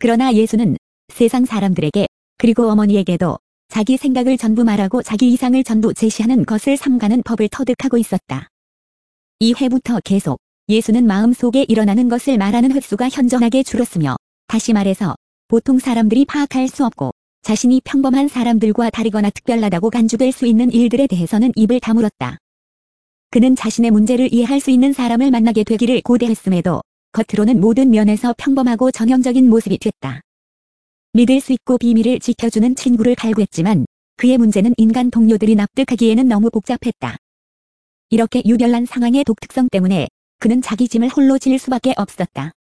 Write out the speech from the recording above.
그러나 예수는 세상 사람들에게 그리고 어머니에게도 자기 생각을 전부 말하고 자기 이상을 전부 제시하는 것을 삼가는 법을 터득하고 있었다. 이 회부터 계속 예수는 마음속에 일어나는 것을 말하는 횟수가 현저하게 줄었으며, 다시 말해서 보통 사람들이 파악할 수 없고 자신이 평범한 사람들과 다르거나 특별하다고 간주될 수 있는 일들에 대해서는 입을 다물었다. 그는 자신의 문제를 이해할 수 있는 사람을 만나게 되기를 고대했음에도 겉으로는 모든 면에서 평범하고 전형적인 모습이 됐다. 믿을 수 있고 비밀을 지켜주는 친구를 갈구했지만 그의 문제는 인간 동료들이 납득하기에는 너무 복잡했다. 이렇게 유별난 상황의 독특성 때문에 그는 자기 짐을 홀로 질 수밖에 없었다.